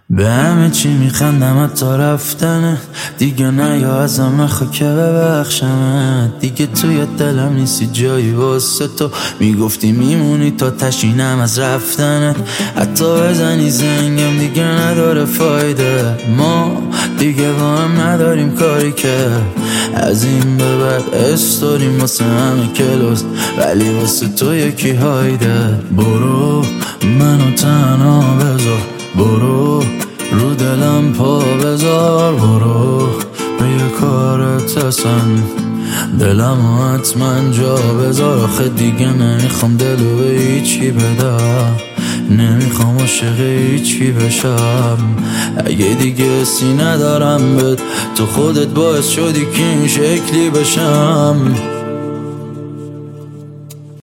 به همه چی میخندم حتی رفتنه دیگه، نه یا ازم نخوا که ببخشمت دیگه. توی دلم نیستی جایی واسه تو، میگفتی میمونی تا تشینم از رفتنت. حتی بزنی زنگم دیگه نداره فایده، ما دیگه با هم نداریم کاری که از این به بعد استوریم واسه همه کلاس، ولی واسه تو یکی هایده. برو منو تنها بذار، برو رو دلم پا بذار، برو به یه کارت اصلا دلم حتما جا بذار. آخه دیگه نمیخوام دلو به هیچی بدم، نمیخوام عاشق هیچی بشم. اگه دیگه حسی ندارم بهت، تو خودت باعث شدی که این شکلی بشم.